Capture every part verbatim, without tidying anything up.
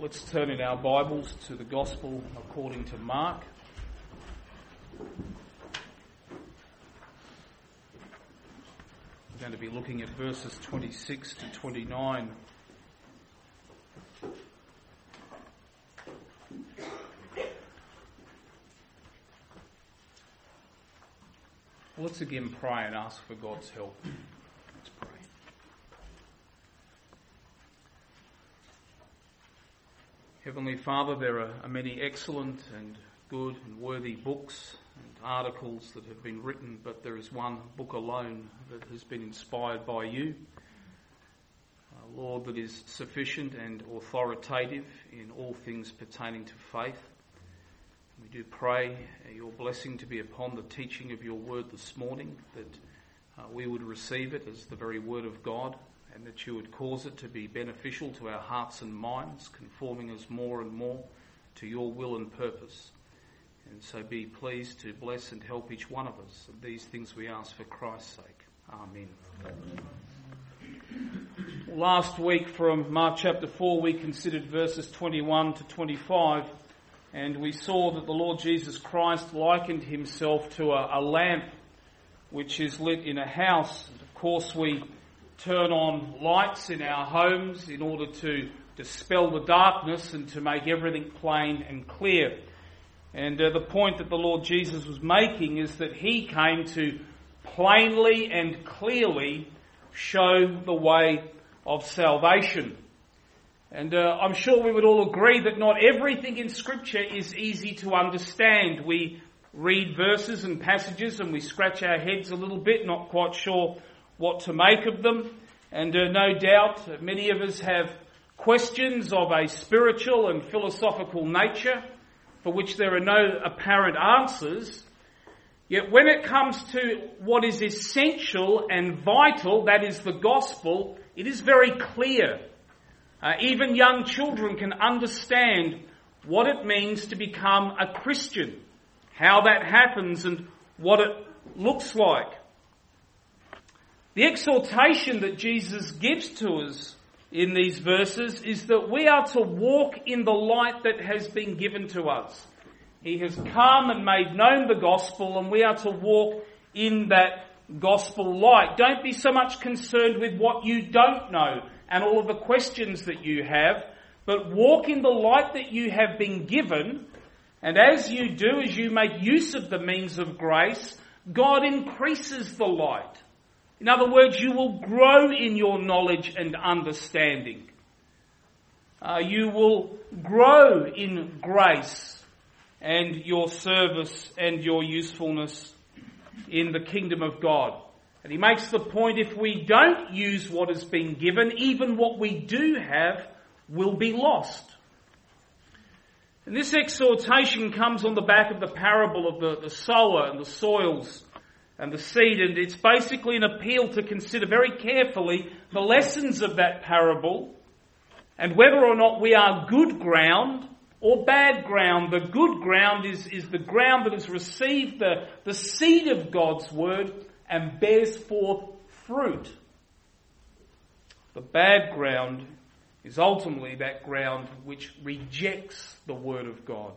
Let's turn in our Bibles to the Gospel according to Mark. We're going to be looking at verses twenty-six to twenty-nine. Let's again pray and ask for God's help. Let's pray. Heavenly Father, there are many excellent and good and worthy books and articles that have been written, but there is one book alone that has been inspired by you, uh, Lord, that is sufficient and authoritative in all things pertaining to faith. We do pray your blessing to be upon the teaching of your word this morning, that uh, we would receive it as the very word of God, and that you would cause it to be beneficial to our hearts and minds, conforming us more and more to your will and purpose. And so be pleased to bless and help each one of us. And these things we ask for Christ's sake. Amen. Well, last week from Mark chapter four, we considered verses twenty-one to twenty-five, and we saw that the Lord Jesus Christ likened himself to a, a lamp which is lit in a house. And of course, we turn on lights in our homes in order to dispel the darkness and to make everything plain and clear. And uh, the point that the Lord Jesus was making is that he came to plainly and clearly show the way of salvation. And uh, I'm sure we would all agree that not everything in Scripture is easy to understand. We read verses and passages and we scratch our heads a little bit, not quite sure what to make of them. And uh, no doubt many of us have questions of a spiritual and philosophical nature for which there are no apparent answers. Yet when it comes to what is essential and vital, that is the gospel, it is very clear. Uh, even young children can understand what it means to become a Christian, how that happens and what it looks like. The exhortation that Jesus gives to us in these verses is that we are to walk in the light that has been given to us. He has come and made known the gospel, and we are to walk in that gospel light. Don't be so much concerned with what you don't know and all of the questions that you have, but walk in the light that you have been given. And as you do, as you make use of the means of grace, God increases the light. In other words, you will grow in your knowledge and understanding. Uh, you will grow in grace and your service and your usefulness in the kingdom of God. And he makes the point, if we don't use what has been given, even what we do have will be lost. And this exhortation comes on the back of the parable of the, the sower and the soils and the seed, and it's basically an appeal to consider very carefully the lessons of that parable and whether or not we are good ground or bad ground. The good ground is, is the ground that has received the, the seed of God's word and bears forth fruit. The bad ground is ultimately that ground which rejects the word of God.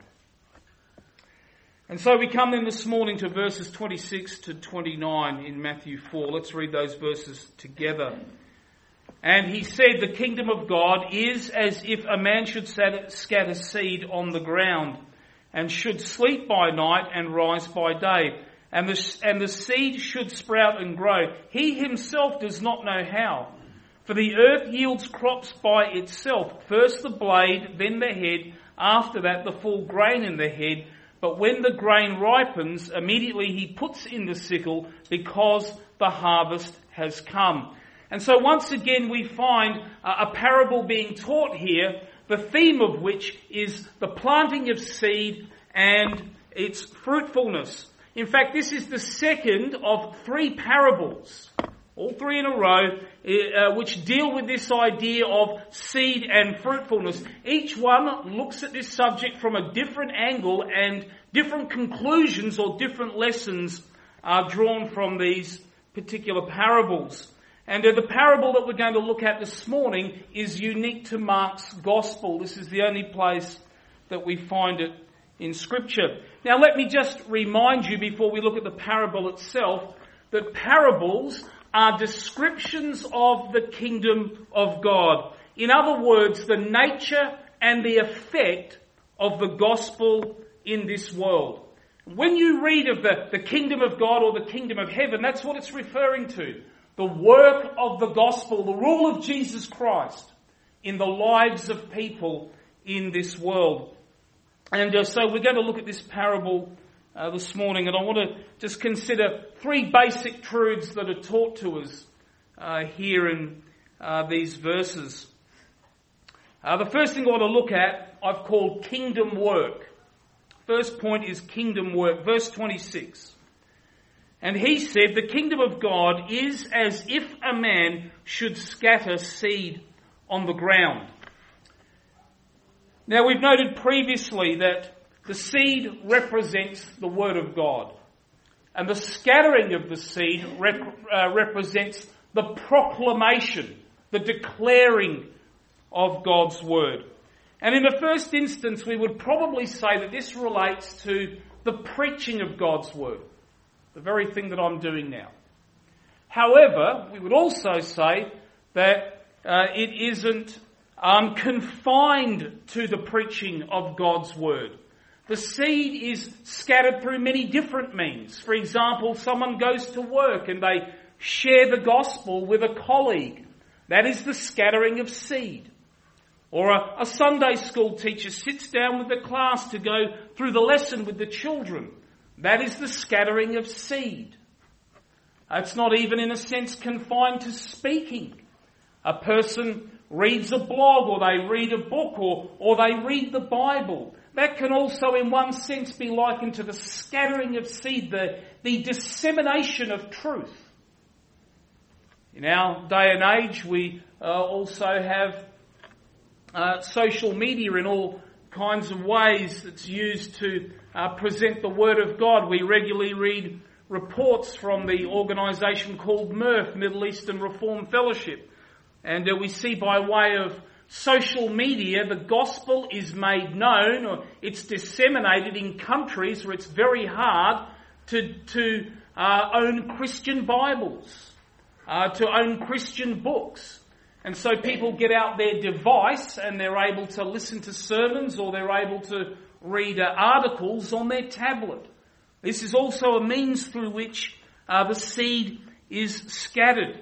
And so we come then this morning to verses twenty-six to twenty-nine in Matthew four. Let's read those verses together. And he said, the kingdom of God is as if a man should scatter seed on the ground, and should sleep by night and rise by day. And the, and the seed should sprout and grow. He himself does not know how. For the earth yields crops by itself. First the blade, then the head, after that the full grain in the head. But when the grain ripens, immediately he puts in the sickle, because the harvest has come. And so once again we find a parable being taught here, the theme of which is the planting of seed and its fruitfulness. In fact, this is the second of three parables, all three in a row, uh, which deal with this idea of seed and fruitfulness. Each one looks at this subject from a different angle, and different conclusions or different lessons are drawn from these particular parables. And uh, the parable that we're going to look at this morning is unique to Mark's Gospel. This is the only place that we find it in Scripture. Now let me just remind you before we look at the parable itself that parables are descriptions of the kingdom of God. In other words, the nature and the effect of the gospel in this world. When you read of the, the kingdom of God or the kingdom of heaven, that's what it's referring to. The work of the gospel, the rule of Jesus Christ in the lives of people in this world. And uh, so we're going to look at this parable uh, this morning, and I want to just consider three basic truths that are taught to us uh, here in uh, these verses. Uh, the first thing I want to look at, I've called kingdom work. First point is kingdom work. Verse twenty-six. And he said, the kingdom of God is as if a man should scatter seed on the ground. Now we've noted previously that the seed represents the word of God. And the scattering of the seed rep- uh, represents the proclamation, the declaring of God's word. And in the first instance, we would probably say that this relates to the preaching of God's word, the very thing that I'm doing now. However, we would also say that uh, it isn't um, confined to the preaching of God's word. The seed is scattered through many different means. For example, someone goes to work and they share the gospel with a colleague. That is the scattering of seed. Or a, a Sunday school teacher sits down with the class to go through the lesson with the children. That is the scattering of seed. It's not even in a sense confined to speaking. A person reads a blog, or they read a book, or, or they read the Bible. That can also in one sense be likened to the scattering of seed, the, the dissemination of truth. In our day and age, we uh, also have uh, social media in all kinds of ways that's used to uh, present the Word of God. We regularly read reports from the organisation called M R F, Middle Eastern Reform Fellowship. And uh, we see by way of social media, the gospel is made known, or it's disseminated in countries where it's very hard to, to uh, own Christian Bibles, uh, to own Christian books. And so people get out their device and they're able to listen to sermons, or they're able to read uh, articles on their tablet. This is also a means through which uh, the seed is scattered.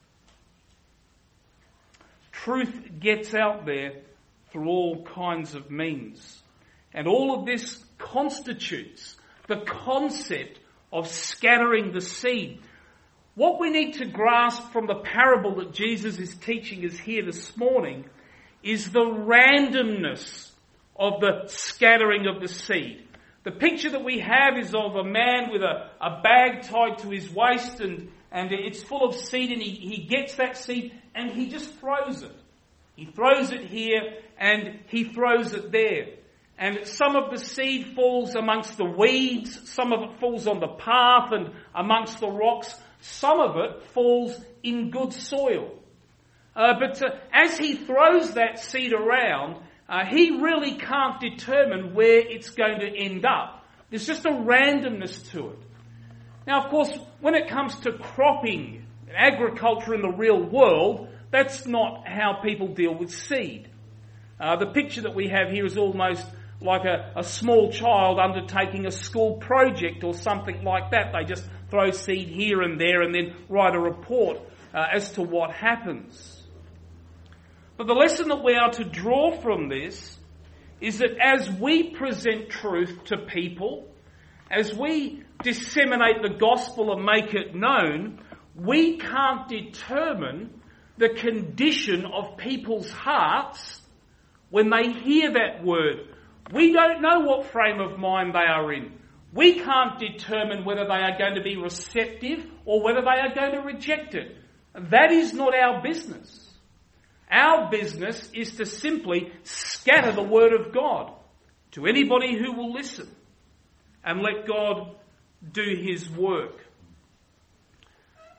Truth gets out there through all kinds of means. And all of this constitutes the concept of scattering the seed. What we need to grasp from the parable that Jesus is teaching us here this morning is the randomness of the scattering of the seed. The picture that we have is of a man with a, a bag tied to his waist, and, and it's full of seed, and he, he gets that seed and he just throws it. He throws it here and he throws it there. And some of the seed falls amongst the weeds, some of it falls on the path and amongst the rocks, some of it falls in good soil. Uh, but uh, as he throws that seed around, uh, he really can't determine where it's going to end up. There's just a randomness to it. Now, of course, when it comes to cropping, agriculture in the real world, that's not how people deal with seed. Uh, the picture that we have here is almost like a, a small child undertaking a school project or something like that. They just throw seed here and there and then write a report uh, as to what happens. But the lesson that we are to draw from this is that as we present truth to people, as we disseminate the gospel and make it known, we can't determine the condition of people's hearts when they hear that word. We don't know what frame of mind they are in. We can't determine whether they are going to be receptive or whether they are going to reject it. That is not our business. Our business is to simply scatter the word of God to anybody who will listen and let God do his work.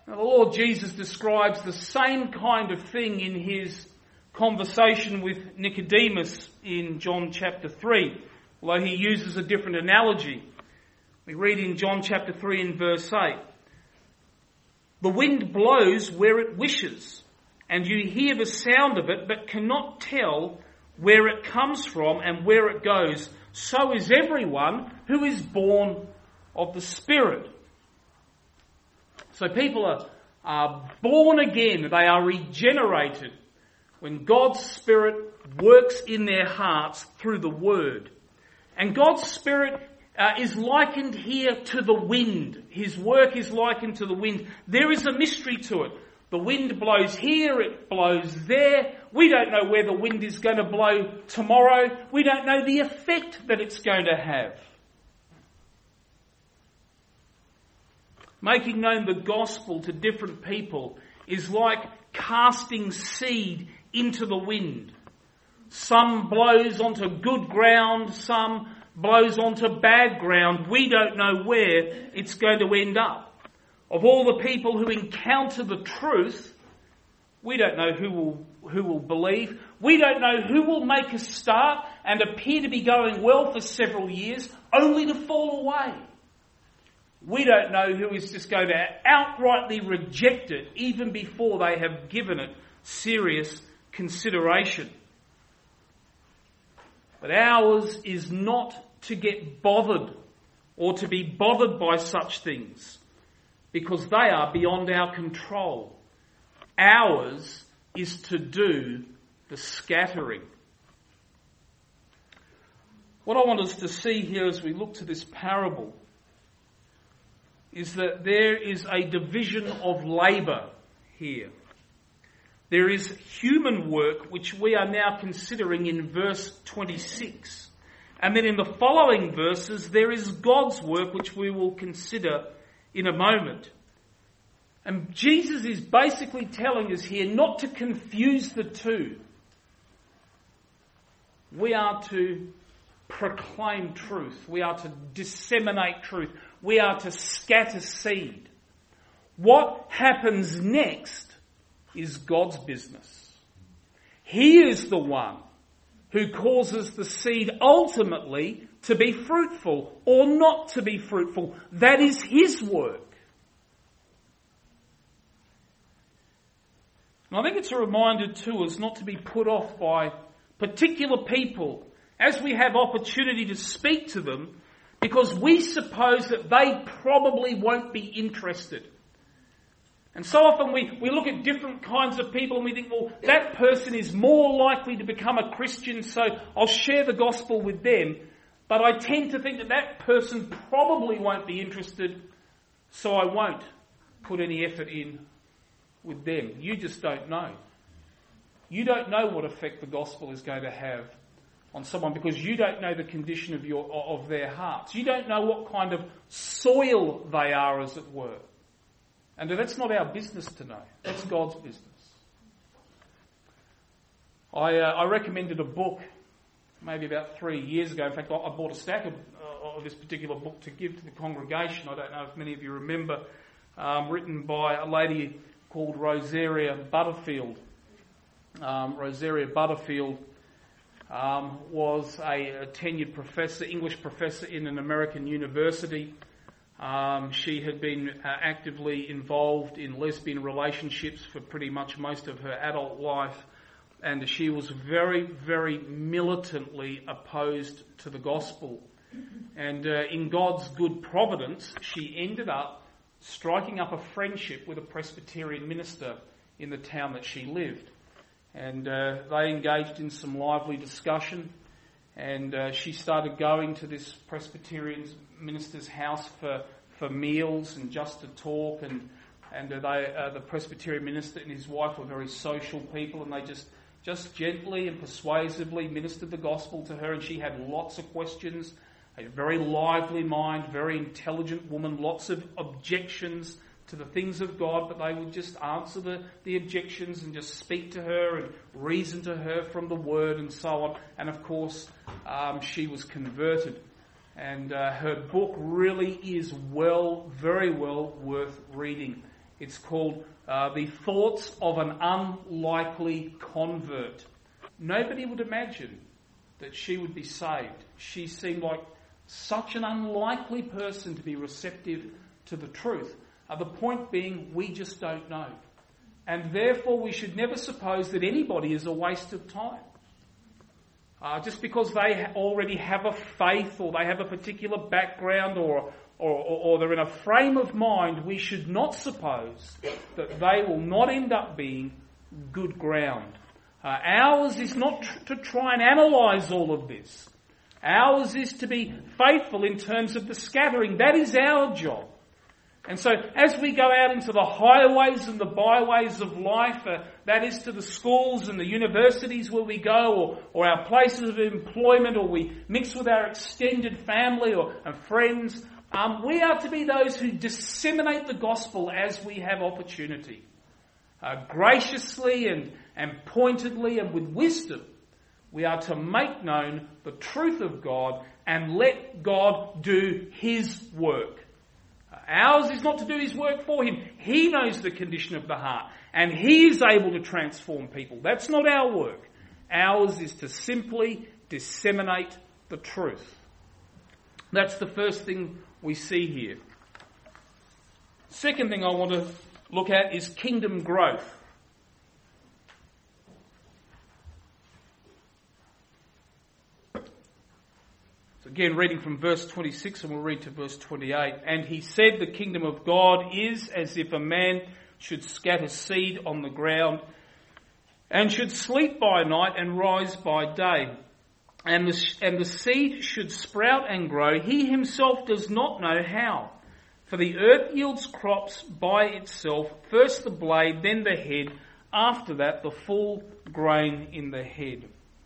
Now, the Lord Jesus describes the same kind of thing in his conversation with Nicodemus in John chapter three, although he uses a different analogy. We read in John chapter three and verse eight, "The wind blows where it wishes, and you hear the sound of it, but cannot tell where it comes from and where it goes. So is everyone who is born of the Spirit." So people are, are born again, they are regenerated when God's Spirit works in their hearts through the Word. And God's Spirit uh, is likened here to the wind. His work is likened to the wind. There is a mystery to it. The wind blows here, it blows there. We don't know where the wind is going to blow tomorrow. We don't know the effect that it's going to have. Making known the gospel to different people is like casting seed into the wind. Some blows onto good ground, some blows onto bad ground. We don't know where it's going to end up. Of all the people who encounter the truth, we don't know who will who will believe. We don't know who will make a start and appear to be going well for several years, only to fall away. We don't know who is just going to outrightly reject it even before they have given it serious consideration. But ours is not to get bothered or to be bothered by such things, because they are beyond our control. Ours is to do the scattering. What I want us to see here as we look to this parable is that there is a division of labour here. There is human work, which we are now considering in verse twenty-six. And then in the following verses, there is God's work, which we will consider in a moment. And Jesus is basically telling us here not to confuse the two. We are to proclaim truth. We are to disseminate truth. We are to scatter seed. What happens next is God's business. He is the one who causes the seed ultimately to be fruitful or not to be fruitful. That is his work. And I think it's a reminder to us not to be put off by particular people as we have opportunity to speak to them, because we suppose that they probably won't be interested. And so often we, we look at different kinds of people and we think, well, that person is more likely to become a Christian, so I'll share the gospel with them. But I tend to think that that person probably won't be interested, so I won't put any effort in with them. You just don't know. You don't know what effect the gospel is going to have on someone, because you don't know the condition of your of their hearts. You don't know what kind of soil they are, as it were. And that's not our business to know. That's God's business. I uh, I recommended a book maybe about three years ago. In fact, I, I bought a stack of, uh, of this particular book to give to the congregation. I don't know if many of you remember, um, written by a lady called Rosaria Butterfield. Um, Rosaria Butterfield um, was a, a tenured professor, English professor in an American university. Um, she had been uh, actively involved in lesbian relationships for pretty much most of her adult life, and she was very, very militantly opposed to the gospel. And uh, in God's good providence, she ended up striking up a friendship with a Presbyterian minister in the town that she lived. And uh, they engaged in some lively discussion, and uh, she started going to this Presbyterian minister's house for, for meals and just to talk, and and uh, they uh, the Presbyterian minister and his wife were very social people, and they just just gently and persuasively ministered the gospel to her, and she had lots of questions, a very lively mind, very intelligent woman, lots of objections to the things of God, but they would just answer the, the objections and just speak to her and reason to her from the Word and so on. And of course, um, she was converted. And uh, her book really is well, very well worth reading. It's called uh, The Thoughts of an Unlikely Convert. Nobody would imagine that she would be saved. She seemed like such an unlikely person to be receptive to the truth. Uh, the point being, we just don't know. And therefore we should never suppose that anybody is a waste of time. Uh, just because they ha- already have a faith or they have a particular background or, or, or, or they're in a frame of mind, we should not suppose that they will not end up being good ground. Uh, ours is not tr- to try and analyse all of this. Ours is to be faithful in terms of the scattering. That is our job. And so as we go out into the highways and the byways of life, uh, that is to the schools and the universities where we go, or, or our places of employment, or we mix with our extended family or and friends, um, we are to be those who disseminate the gospel as we have opportunity. Uh, graciously and, and pointedly and with wisdom, we are to make known the truth of God and let God do His work. Ours is not to do His work for Him. He knows the condition of the heart, and He is able to transform people. That's not our work. Ours is to simply disseminate the truth. That's the first thing we see here. Second thing I want to look at is kingdom growth. Again, reading from verse twenty-six, and we'll read to verse twenty-eight. And he said, the kingdom of God is as if a man should scatter seed on the ground, and should sleep by night and rise by day. And the, and the seed should sprout and grow. He himself does not know how. For the earth yields crops by itself, first the blade, then the head, after that the full grain in the head.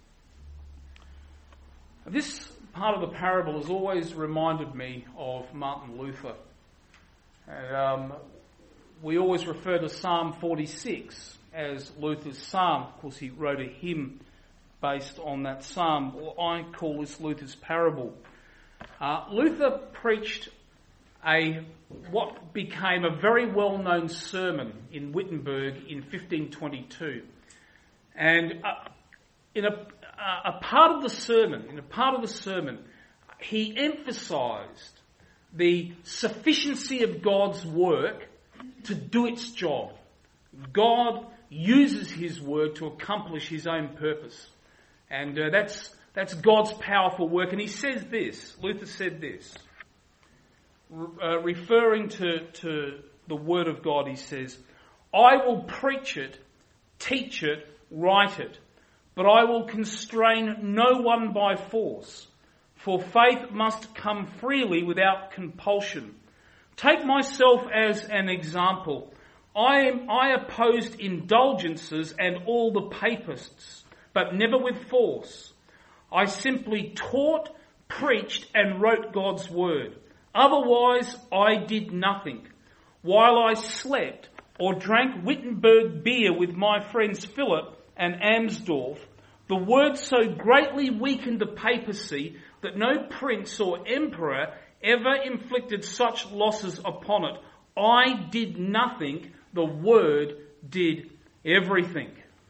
This part of the parable has always reminded me of Martin Luther. And, um, we always refer to Psalm forty-six as Luther's psalm. Of course, he wrote a hymn based on that psalm. Well, I call this Luther's parable. Uh, Luther preached a what became a very well-known sermon in Wittenberg in fifteen twenty-two. And uh, in a a part of the sermon, in a part of the sermon, he emphasised the sufficiency of God's work to do its job. God uses His word to accomplish His own purpose. And uh, that's that's God's powerful work. And he says this, Luther said this, uh, referring to, to the word of God, he says, I will preach it, teach it, write it, but I will constrain no one by force, for faith must come freely without compulsion. Take myself as an example. I am, I opposed indulgences and all the papists, but never with force. I simply taught, preached, and wrote God's word. Otherwise, I did nothing. While I slept or drank Wittenberg beer with my friends Philip and Amsdorf, the word so greatly weakened the papacy that no prince or emperor ever inflicted such losses upon it. I did nothing, the word did everything.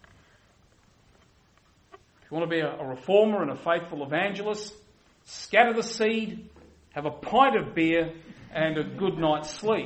If you want to be a, a reformer and a faithful evangelist, scatter the seed, have a pint of beer and a good night's sleep.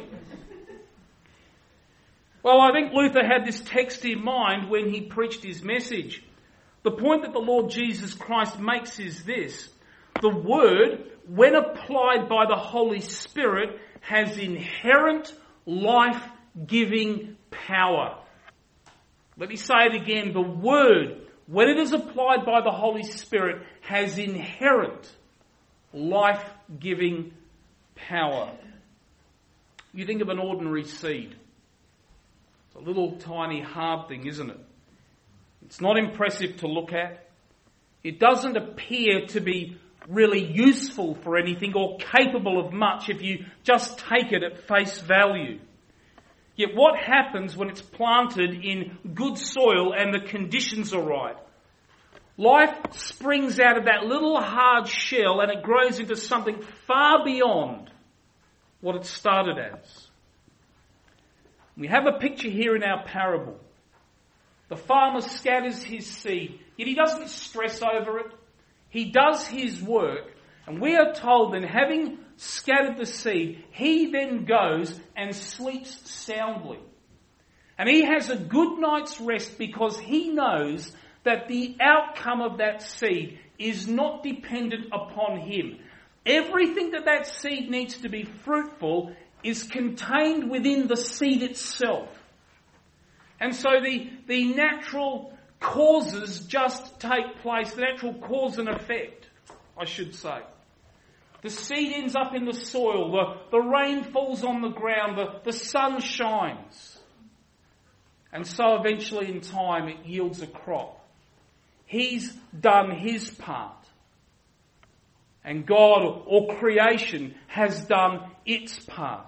Well, I think Luther had this text in mind when he preached his message. The point that the Lord Jesus Christ makes is this. The word, when applied by the Holy Spirit, has inherent life-giving power. Let me say it again. The word, when it is applied by the Holy Spirit, has inherent life-giving power. You think of an ordinary seed. It's a little tiny hard thing, isn't it? It's not impressive to look at. It doesn't appear to be really useful for anything or capable of much if you just take it at face value. Yet what happens when it's planted in good soil and the conditions are right? Life springs out of that little hard shell and it grows into something far beyond what it started as. We have a picture here in our parable. The farmer scatters his seed, yet he doesn't stress over it. He does his work, and we are told that having scattered the seed, he then goes and sleeps soundly. And he has a good night's rest because he knows that the outcome of that seed is not dependent upon him. Everything that that seed needs to be fruitful is contained within the seed itself. And so the, the natural causes just take place, the natural cause and effect, I should say. The seed ends up in the soil, the, the rain falls on the ground, the, the sun shines. And so eventually in time it yields a crop. He's done his part. And God or creation has done its part.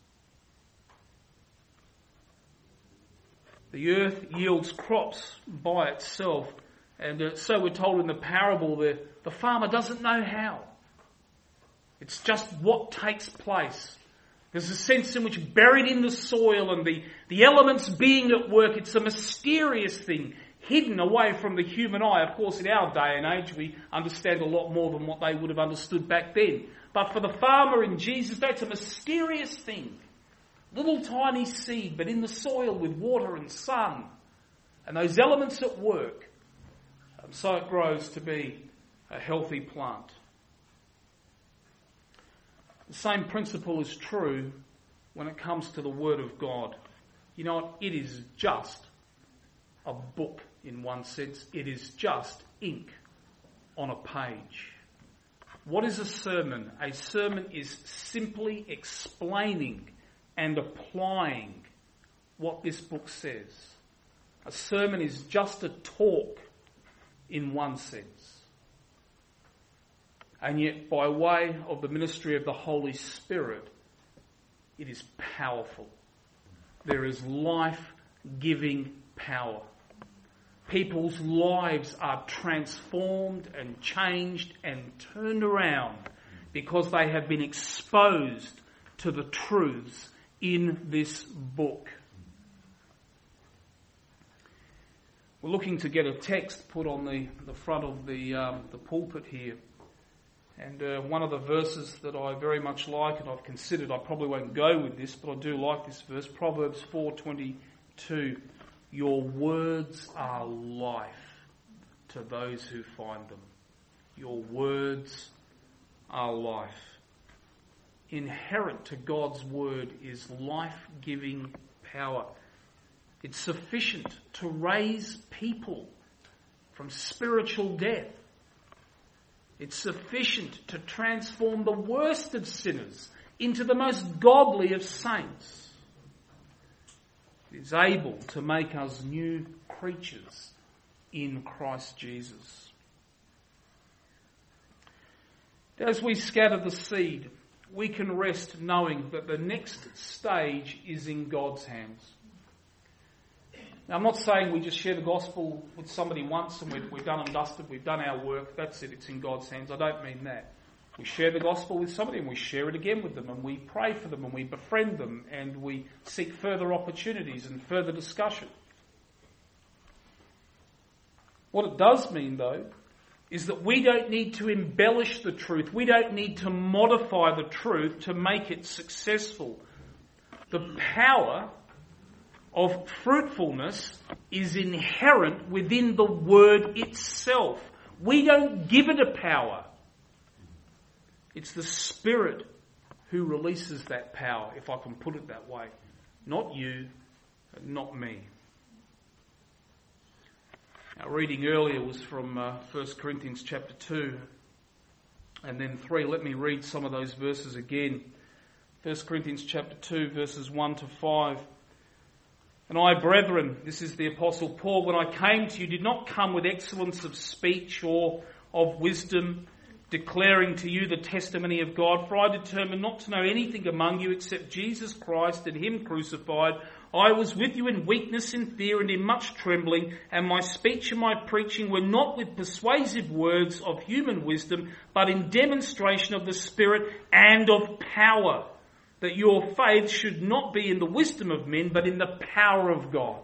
The earth yields crops by itself. And uh, so we're told in the parable that the farmer doesn't know how. It's just what takes place. There's a sense in which buried in the soil and the, the elements being at work, it's a mysterious thing, hidden away from the human eye. Of course, in our day and age, we understand a lot more than what they would have understood back then. But for the farmer in Jesus' day, it's a mysterious thing. Little tiny seed, but in the soil with water and sun. And those elements at work. And so it grows to be a healthy plant. The same principle is true when it comes to the Word of God. You know what? It is just a book in one sense. It is just ink on a page. What is a sermon? A sermon is simply explaining and applying what this book says. A sermon is just a talk in one sense. And yet, by way of the ministry of the Holy Spirit, it is powerful. There is life-giving power. People's lives are transformed and changed and turned around because they have been exposed to the truths in this book. We're looking to get a text put on the, the front of the, um, the pulpit here. And uh, one of the verses that I very much like, and I've considered, I probably won't go with this, but I do like this verse, Proverbs four twenty-two. Your words are life to those who find them. Your words are life. Inherent to God's word is life-giving power. It's sufficient to raise people from spiritual death. It's sufficient to transform the worst of sinners into the most godly of saints. It is able to make us new creatures in Christ Jesus. As we scatter the seed, we can rest knowing that the next stage is in God's hands. Now, I'm not saying we just share the gospel with somebody once and we're, we're done and dusted, we've done our work, that's it, it's in God's hands. I don't mean that. We share the gospel with somebody and we share it again with them and we pray for them and we befriend them and we seek further opportunities and further discussion. What it does mean, though, is that we don't need to embellish the truth. We don't need to modify the truth to make it successful. The power of fruitfulness is inherent within the word itself. We don't give it a power. It's the Spirit who releases that power, if I can put it that way. Not you, not me. Our reading earlier was from uh, First Corinthians chapter two and then three. Let me read some of those verses again. First Corinthians chapter two, verses one to five. And I, brethren, this is the Apostle Paul, when I came to you, did not come with excellence of speech or of wisdom, declaring to you the testimony of God. For I determined not to know anything among you except Jesus Christ and Him crucified. I was with you in weakness, in fear, and in much trembling, and my speech and my preaching were not with persuasive words of human wisdom, but in demonstration of the Spirit and of power, that your faith should not be in the wisdom of men, but in the power of God.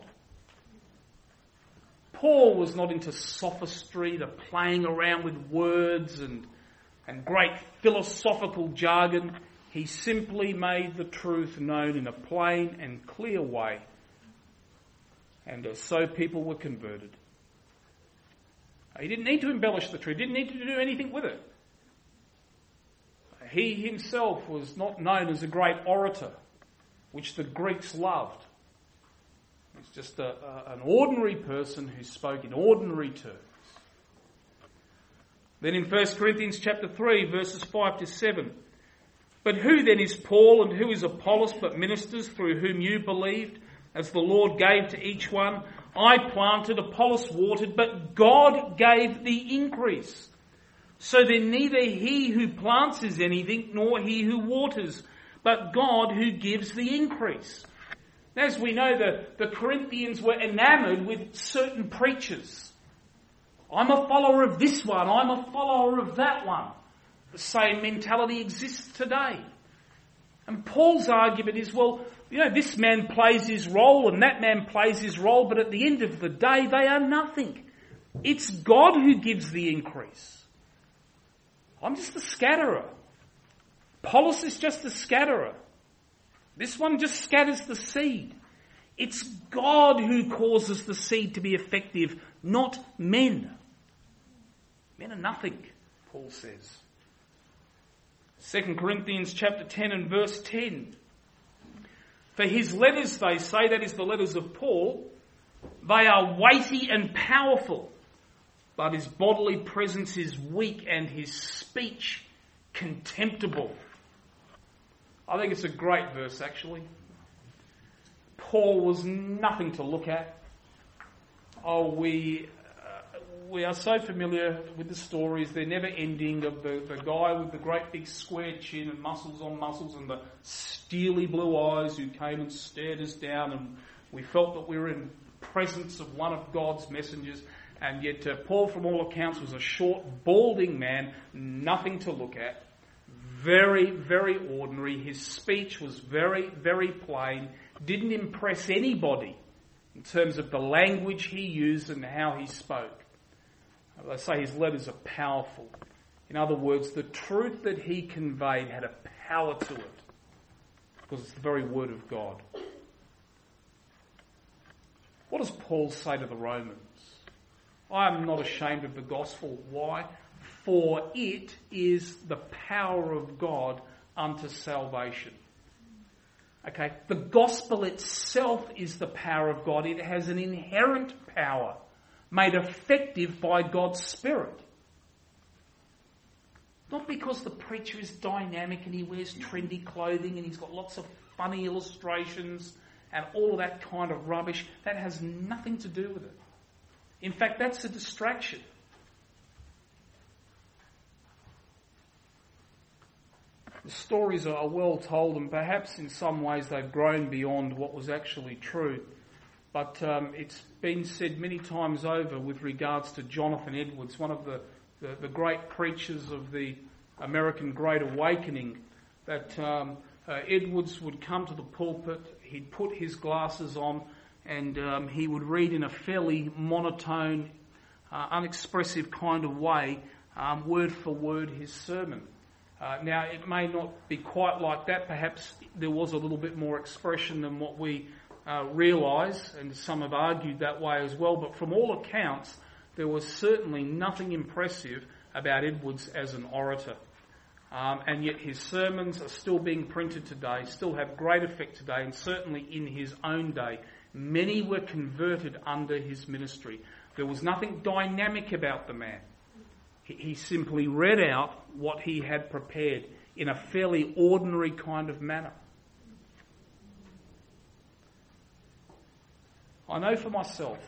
Paul was not into sophistry, the playing around with words and, and great philosophical jargon. He simply made the truth known in a plain and clear way. And so people were converted. He didn't need to embellish the truth. He didn't need to do anything with it. He himself was not known as a great orator, which the Greeks loved. He's just a, a, an ordinary person who spoke in ordinary terms. Then in First Corinthians chapter three, verses five to seven. But who then is Paul and who is Apollos but ministers through whom you believed, as the Lord gave to each one? I planted, Apollos watered, but God gave the increase. So then neither he who plants is anything, nor he who waters, but God who gives the increase. As we know, the, the Corinthians were enamoured with certain preachers. I'm a follower of this one, I'm a follower of that one. The same mentality exists today. And Paul's argument is, well, you know, this man plays his role and that man plays his role, but at the end of the day, they are nothing. It's God who gives the increase. I'm just a scatterer. Apollos is just a scatterer. This one just scatters the seed. It's God who causes the seed to be effective, not men. Men are nothing, Paul says. Second Corinthians chapter ten and verse ten. For his letters, they say, that is the letters of Paul, they are weighty and powerful, but his bodily presence is weak and his speech contemptible. I think it's a great verse, actually. Paul was nothing to look at. Oh, we uh, we are so familiar with the stories. They're never ending of the, the guy with the great big square chin and muscles on muscles and the steely blue eyes who came and stared us down, and we felt that we were in presence of one of God's messengers. And yet uh, Paul, from all accounts, was a short, balding man, nothing to look at, very, very ordinary. His speech was very, very plain, didn't impress anybody in terms of the language he used and how he spoke. They say his letters are powerful. In other words, the truth that he conveyed had a power to it because it's the very word of God. What does Paul say to the Romans? I am not ashamed of the gospel. Why? For it is the power of God unto salvation. Okay, the gospel itself is the power of God. It has an inherent power made effective by God's Spirit. Not because the preacher is dynamic and he wears trendy clothing and he's got lots of funny illustrations and all of that kind of rubbish. That has nothing to do with it. In fact, that's a distraction. The stories are well told, and perhaps in some ways they've grown beyond what was actually true. But um, it's been said many times over with regards to Jonathan Edwards, one of the, the, the great preachers of the American Great Awakening, that um, uh, Edwards would come to the pulpit, he'd put his glasses on, and um, he would read in a fairly monotone, uh, unexpressive kind of way, um, word for word, his sermon. Uh, now, it may not be quite like that. Perhaps there was a little bit more expression than what we uh, realise, and some have argued that way as well. But from all accounts, there was certainly nothing impressive about Edwards as an orator. Um, and yet his sermons are still being printed today, still have great effect today, and certainly in his own day. Many were converted under his ministry. There was nothing dynamic about the man. He, he simply read out what he had prepared in a fairly ordinary kind of manner. I know for myself,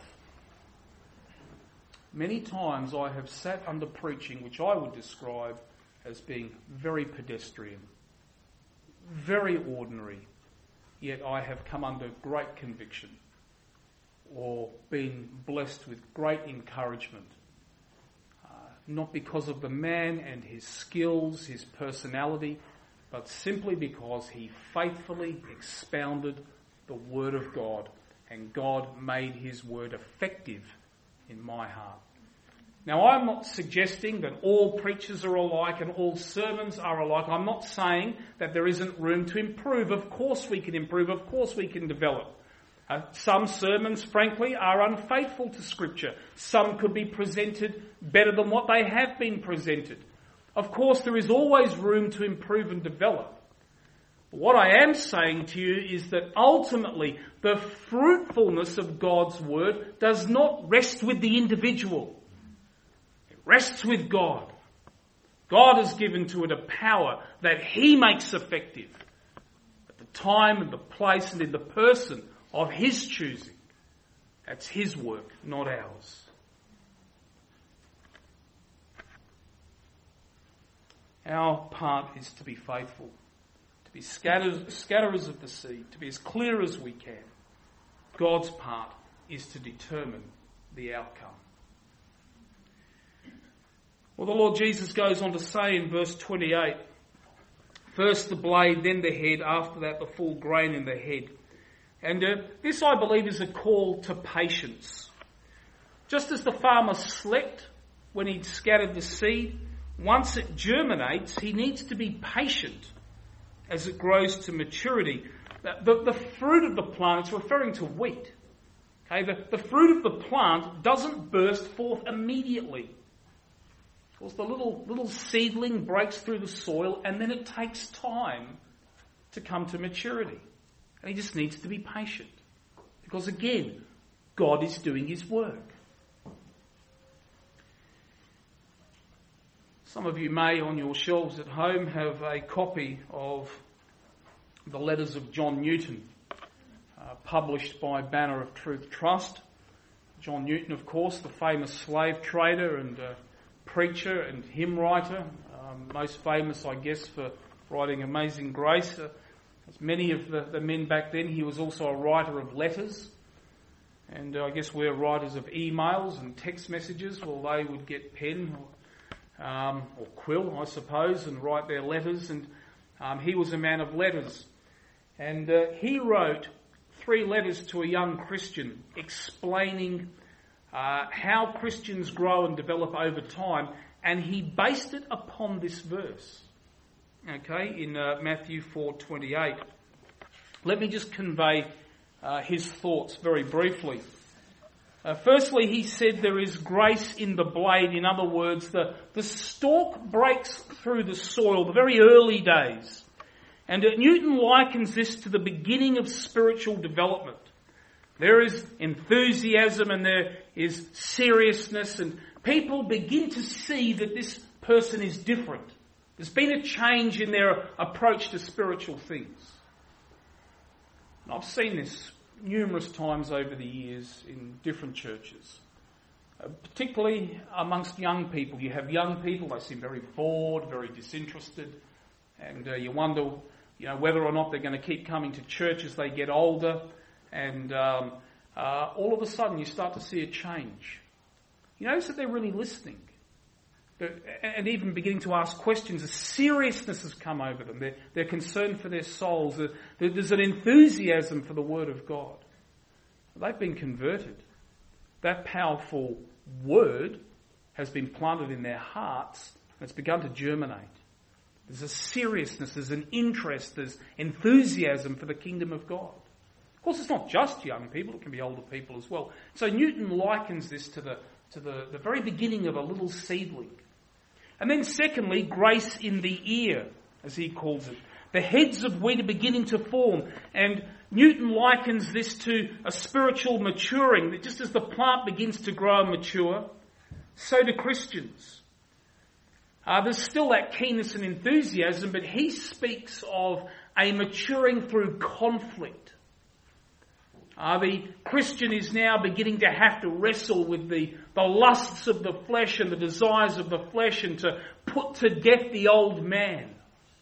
many times I have sat under preaching which I would describe as being very pedestrian, very ordinary, yet I have come under great conviction or been blessed with great encouragement, uh, not because of the man and his skills, his personality, but simply because he faithfully expounded the Word of God, and God made his Word effective in my heart. Now, I'm not suggesting that all preachers are alike and all sermons are alike. I'm not saying that there isn't room to improve. Of course we can improve. Of course we can develop. Uh, some sermons, frankly, are unfaithful to Scripture. Some could be presented better than what they have been presented. Of course, there is always room to improve and develop. What I am saying to you is that ultimately the fruitfulness of God's Word does not rest with the individual. It rests with God. God has given to it a power that he makes effective at the time and the place and in the person of his choosing. That's his work, not ours. Our part is to be faithful, to be scatterers, scatterers of the seed, to be as clear as we can. God's part is to determine the outcome. Well, the Lord Jesus goes on to say in verse twenty-eight, first the blade, then the head, after that the full grain in the head. And uh, this, I believe, is a call to patience. Just as the farmer slept when he'd scattered the seed, once it germinates, he needs to be patient as it grows to maturity. The, the fruit of the plant, it's referring to wheat. Okay, the, the fruit of the plant doesn't burst forth immediately. Of course, the little, little seedling breaks through the soil and then it takes time to come to maturity. And he just needs to be patient. Because again, God is doing his work. Some of you may, on your shelves at home, have a copy of the letters of John Newton, uh, published by Banner of Truth Trust. John Newton, of course, the famous slave trader and uh, preacher and hymn writer, um, most famous, I guess, for writing Amazing Grace. Uh, as many of the, the men back then, he was also a writer of letters. And uh, I guess we're writers of emails and text messages. Well, they would get pen or Um, or quill, I suppose, and write their letters. And um, he was a man of letters. And uh, he wrote three letters to a young Christian explaining uh, how Christians grow and develop over time. And he based it upon this verse, okay, in uh, Matthew four twenty-eight. Let me just convey uh, his thoughts very briefly. Uh, firstly, he said there is grace in the blade. In other words, the, the stalk breaks through the soil, the very early days. And uh, Newton likens this to the beginning of spiritual development. There is enthusiasm and there is seriousness, and people begin to see that this person is different. There's been a change in their approach to spiritual things. And I've seen this numerous times over the years in different churches, uh, particularly amongst young people. You have young people, they seem very bored, very disinterested, and uh, you wonder, you know, whether or not they're going to keep coming to church as they get older, and um, uh, all of a sudden you start to see a change. You notice that they're really listening, and even beginning to ask questions. A seriousness has come over them. They're, they're concerned for their souls. There's an enthusiasm for the Word of God. They've been converted. That powerful Word has been planted in their hearts and it's begun to germinate. There's a seriousness, there's an interest, there's enthusiasm for the kingdom of God. Of course, it's not just young people, it can be older people as well. So Newton likens this to the, to the, the very beginning of a little seedling. And then secondly, grace in the ear, as he calls it. The heads of wheat are beginning to form. And Newton likens this to a spiritual maturing, that just as the plant begins to grow and mature, so do Christians. Uh, there's still that keenness and enthusiasm, but he speaks of a maturing through conflict. Uh, the Christian is now beginning to have to wrestle with the, the lusts of the flesh and the desires of the flesh, and to put to death the old man.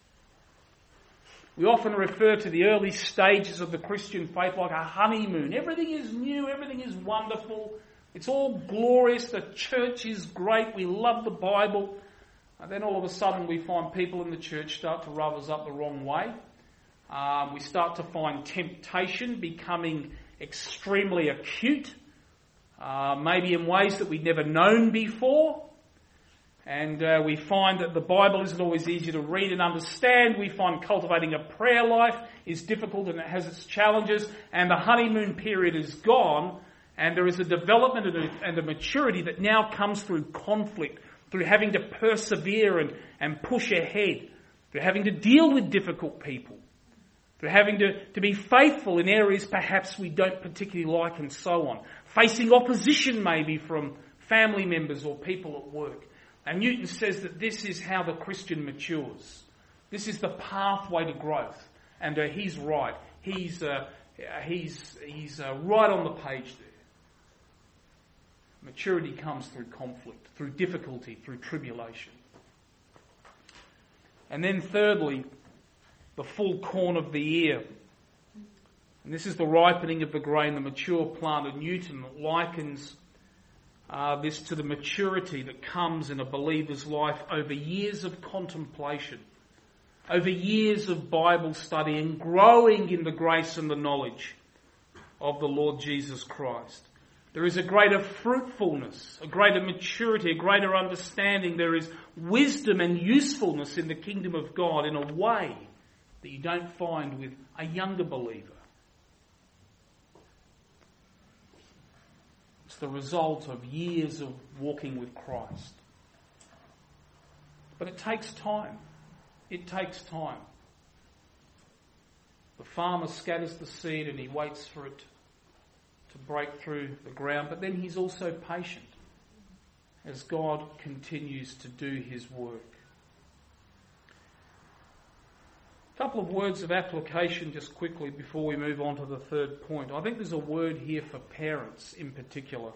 We often refer to the early stages of the Christian faith like a honeymoon. Everything is new, everything is wonderful, it's all glorious, the church is great, we love the Bible. And then all of a sudden we find people in the church start to rub us up the wrong way. Um, we start to find temptation becoming extremely acute, uh, maybe in ways that we'd never known before. And uh, we find that the Bible isn't always easy to read and understand. We find cultivating a prayer life is difficult and it has its challenges. And the honeymoon period is gone. And there is a development and a, and a maturity that now comes through conflict, through having to persevere and, and push ahead, through having to deal with difficult people, through having to, to be faithful in areas perhaps we don't particularly like and so on, facing opposition maybe from family members or people at work. And Newton says that this is how the Christian matures. This is the pathway to growth. And uh, he's right. He's uh, he's he's uh, right on the page there. Maturity comes through conflict, through difficulty, through tribulation. And then thirdly, the full corn of the ear. And this is the ripening of the grain, the mature plant. And Newton likens Uh, this to the maturity that comes in a believer's life over years of contemplation, over years of Bible study and growing in the grace and the knowledge of the Lord Jesus Christ. There is a greater fruitfulness, a greater maturity, a greater understanding. There is wisdom and usefulness in the kingdom of God in a way that you don't find with a younger believer. It's the result of years of walking with Christ. But it takes time. It takes time. The farmer scatters the seed and he waits for it to break through the ground, but then he's also patient as God continues to do his work. A couple of words of application just quickly before we move on to the third point. I think there's a word here for parents in particular.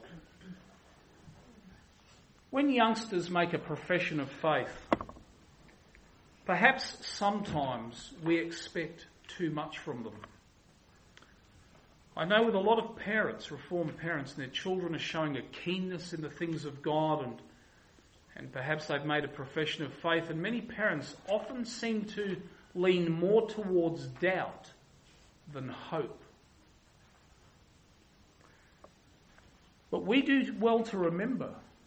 When youngsters make a profession of faith, perhaps sometimes we expect too much from them. I know with a lot of parents, Reformed parents, and their children are showing a keenness in the things of God, and and perhaps they've made a profession of faith, and many parents often seem to lean more towards doubt than hope. But we do well to remember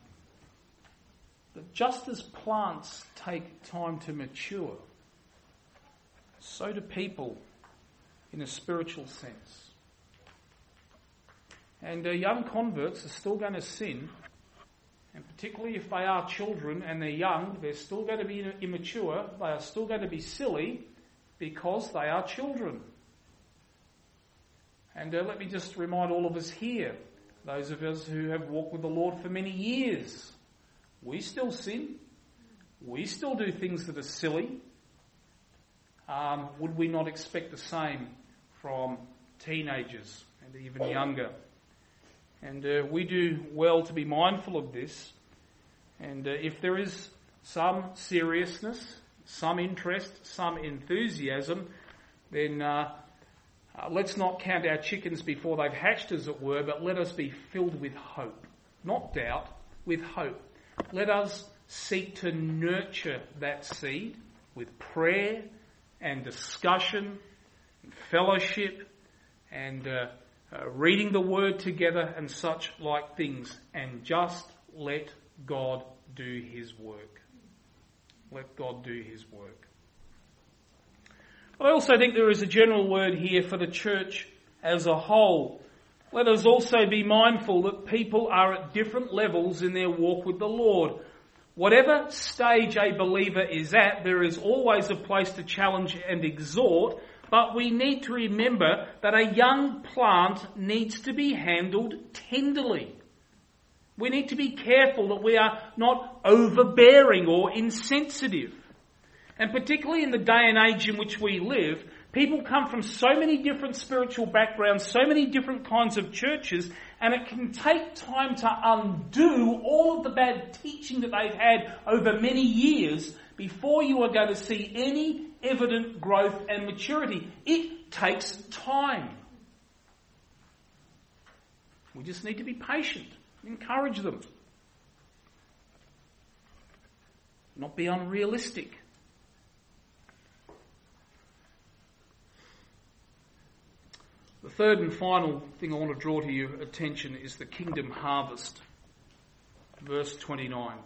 that just as plants take time to mature, so do people in a spiritual sense. And uh, young converts are still going to sin, and particularly if they are children and they're young, they're still going to be immature, they are still going to be silly because they are children. And uh, let me just remind all of us here, those of us who have walked with the Lord for many years, we still sin. We still do things that are silly. Um, would we not expect the same from teenagers and even younger? And uh, we do well to be mindful of this. And uh, if there is some seriousness, some interest, some enthusiasm, then uh, uh, let's not count our chickens before they've hatched, as it were, but let us be filled with hope. Not doubt, with hope. Let us seek to nurture that seed with prayer and discussion and fellowship and uh, Uh, reading the word together and such like things, and just let God do his work. Let God do his work. I also think there is a general word here for the church as a whole. Let us also be mindful that people are at different levels in their walk with the Lord. Whatever stage a believer is at, there is always a place to challenge and exhort. But we need to remember that a young plant needs to be handled tenderly. We need to be careful that we are not overbearing or insensitive. And particularly in the day and age in which we live, people come from so many different spiritual backgrounds, so many different kinds of churches, and it can take time to undo all of the bad teaching that they've had over many years before you are going to see any evident growth and maturity. It takes time. We just need to be patient, encourage them. not be unrealistic. The third and final thing I want to draw to your attention is the kingdom harvest. Verse twenty-nine.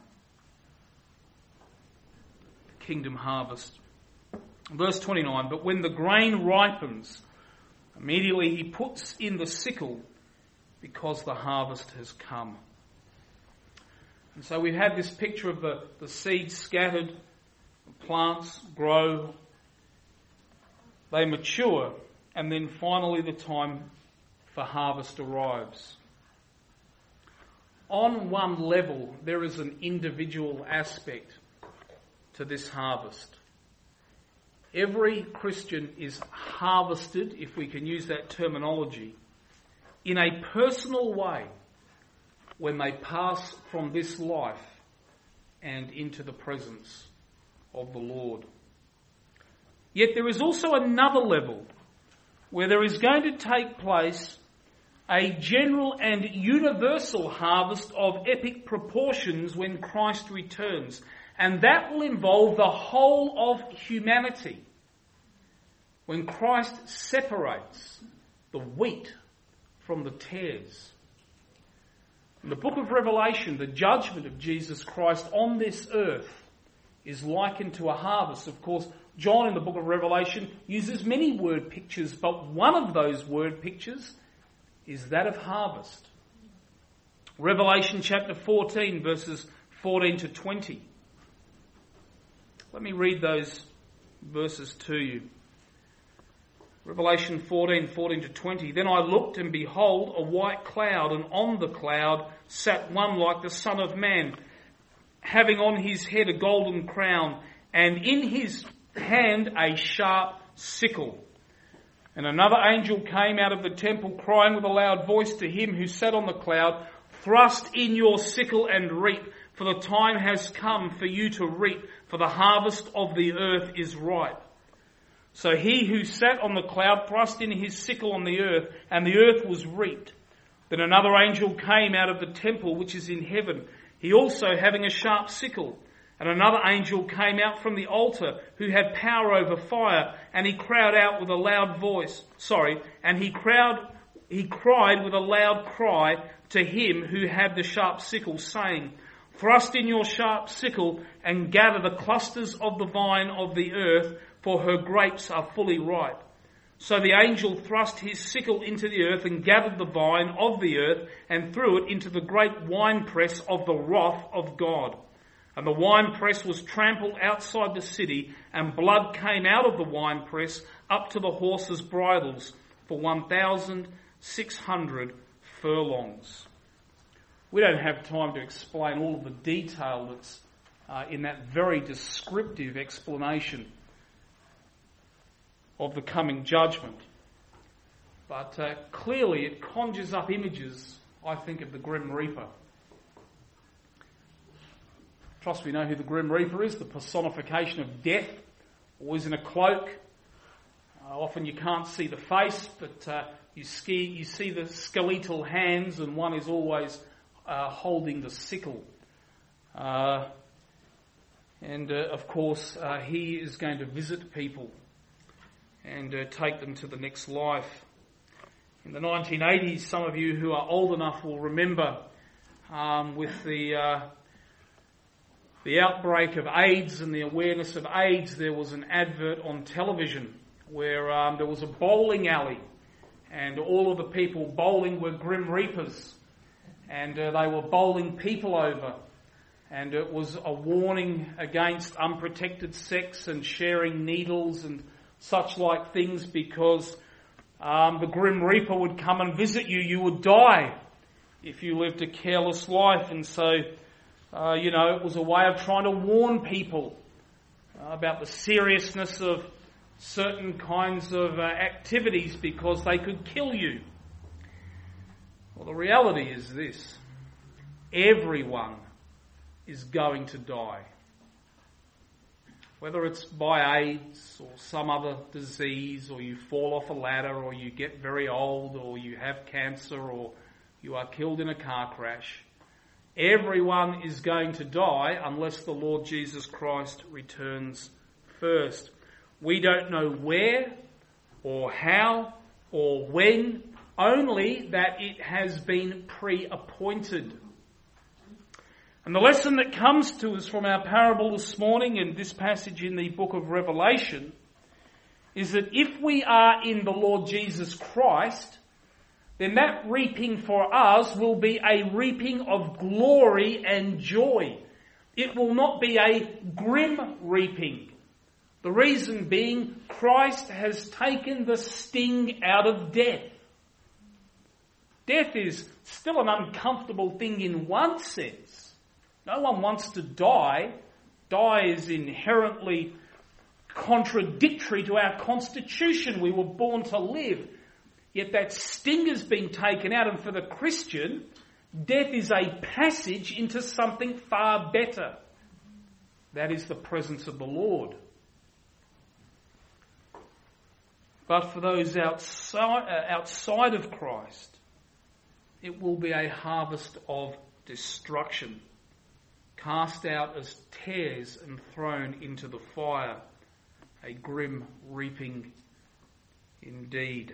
The kingdom harvest. Verse twenty-nine, but when the grain ripens, immediately he puts in the sickle because the harvest has come. And so we've had this picture of the, the seeds scattered, the plants grow, they mature, and then finally the time for harvest arrives. On one level, there is an individual aspect to this harvest. Every Christian is harvested, if we can use that terminology, in a personal way when they pass from this life and into the presence of the Lord. Yet there is also another level where there is going to take place a general and universal harvest of epic proportions when Christ returns. And that will involve the whole of humanity. When Christ separates the wheat from the tares. In the book of Revelation, the judgment of Jesus Christ on this earth is likened to a harvest. Of course, John in the book of Revelation uses many word pictures, but one of those word pictures is that of harvest. Revelation chapter fourteen, verses fourteen to twenty. Let me read those verses to you. Revelation fourteen, fourteen to twenty. Then I looked, and behold, a white cloud, and on the cloud sat one like the Son of Man, having on his head a golden crown, and in his hand a sharp sickle. And another angel came out of the temple, crying with a loud voice to him who sat on the cloud, thrust in your sickle and reap, for the time has come for you to reap, for the harvest of the earth is ripe. So he who sat on the cloud thrust in his sickle on the earth, and the earth was reaped. Then another angel came out of the temple which is in heaven, he also having a sharp sickle. And another angel came out from the altar, who had power over fire, and he cried out with a loud voice, sorry, and he cried, he cried with a loud cry to him who had the sharp sickle, saying, thrust in your sharp sickle and gather the clusters of the vine of the earth, for her grapes are fully ripe. So the angel thrust his sickle into the earth and gathered the vine of the earth and threw it into the great winepress of the wrath of God. And the winepress was trampled outside the city, and blood came out of the winepress up to the horses' bridles for one thousand six hundred furlongs. We don't have time to explain all of the detail that's uh, in that very descriptive explanation of the coming judgment. But uh, clearly it conjures up images, I think, of the Grim Reaper. Trust we know who the Grim Reaper is, the personification of death, always in a cloak. Uh, often you can't see the face, but uh, you, ski, you see the skeletal hands, and one is always uh, holding the sickle. Uh, and uh, of course, uh, he is going to visit people and uh, take them to the next life. In the nineteen eighties, some of you who are old enough will remember um, with the uh, the outbreak of AIDS and the awareness of AIDS, there was an advert on television where um, there was a bowling alley, and all of the people bowling were Grim Reapers, and uh, they were bowling people over. And it was a warning against unprotected sex and sharing needles and such like things, because um, the Grim Reaper would come and visit you. You would die if you lived a careless life. And so, uh, you know, it was a way of trying to warn people uh, about the seriousness of certain kinds of uh, activities, because they could kill you. Well, the reality is this: everyone is going to die. Whether it's by AIDS or some other disease, or you fall off a ladder, or you get very old, or you have cancer, or you are killed in a car crash, Everyone is going to die unless the Lord Jesus Christ returns first. We don't know where or how or when, only that it has been pre-appointed. And the lesson that comes to us from our parable this morning and this passage in the book of Revelation is that if we are in the Lord Jesus Christ, then that reaping for us will be a reaping of glory and joy. It will not be a grim reaping. The reason being, Christ has taken the sting out of death. Death is still an uncomfortable thing in one sense. No one wants to die. Die is inherently contradictory to our constitution. We were born to live. Yet that sting has been taken out, and for the Christian, death is a passage into something far better. That is the presence of the Lord. But for those outside, uh, outside of Christ, it will be a harvest of destruction, cast out as tares and thrown into the fire, a grim reaping indeed.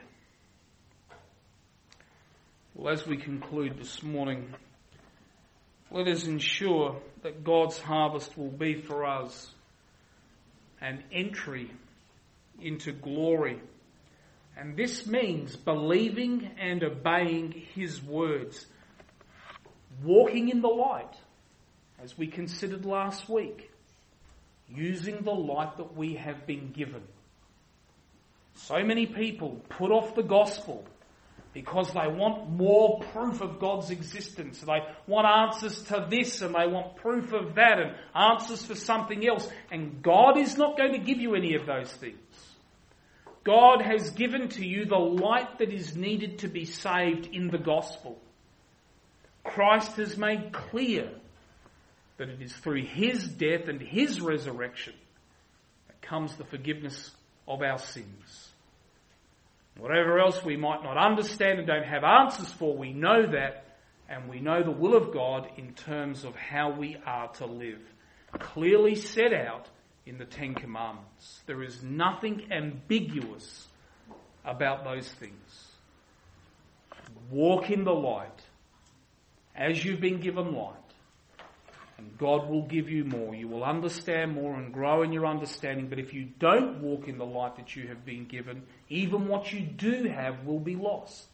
Well, as we conclude this morning, let us ensure that God's harvest will be for us an entry into glory. And this means believing and obeying His words, walking in the light, as we considered last week, using the light that we have been given. So many people put off the gospel because they want more proof of God's existence. They want answers to this and they want proof of that and answers for something else. And God is not going to give you any of those things. God has given to you the light that is needed to be saved in the gospel. Christ has made clear that it is through His death and His resurrection that comes the forgiveness of our sins. Whatever else we might not understand and don't have answers for, we know that, and we know the will of God in terms of how we are to live. Clearly set out in the Ten Commandments. There is nothing ambiguous about those things. Walk in the light as you've been given light, and God will give you more. You will understand more and grow in your understanding. But if you don't walk in the light that you have been given, even what you do have will be lost.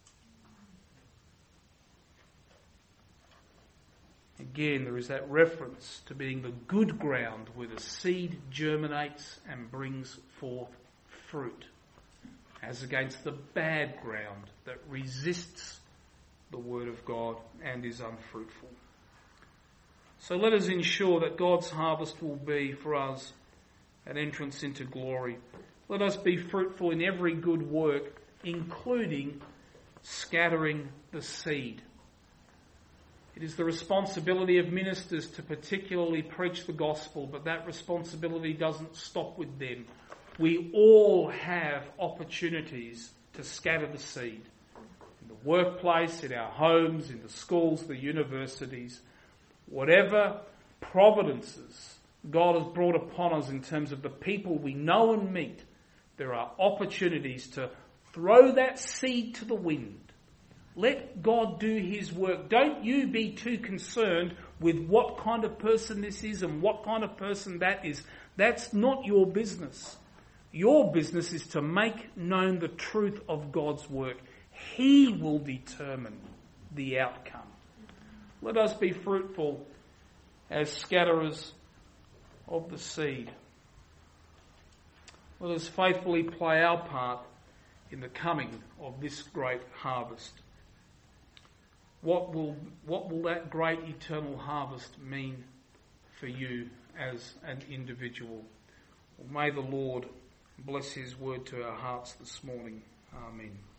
Again, there is that reference to being the good ground where the seed germinates and brings forth fruit, as against the bad ground that resists the word of God and is unfruitful. So let us ensure that God's harvest will be for us an entrance into glory. Let us be fruitful in every good work, including scattering the seed. It is the responsibility of ministers to particularly preach the gospel, but that responsibility doesn't stop with them. We all have opportunities to scatter the seed. In the workplace, in our homes, in the schools, the universities. Whatever providences God has brought upon us in terms of the people we know and meet, there are opportunities to throw that seed to the wind. Let God do His work. Don't you be too concerned with what kind of person this is and what kind of person that is. That's not your business. Your business is to make known the truth of God's work. He will determine the outcome. Let us be fruitful as scatterers of the seed. Let us faithfully play our part in the coming of this great harvest. What will, what will that great eternal harvest mean for you as an individual? Well, may the Lord bless His word to our hearts this morning. Amen.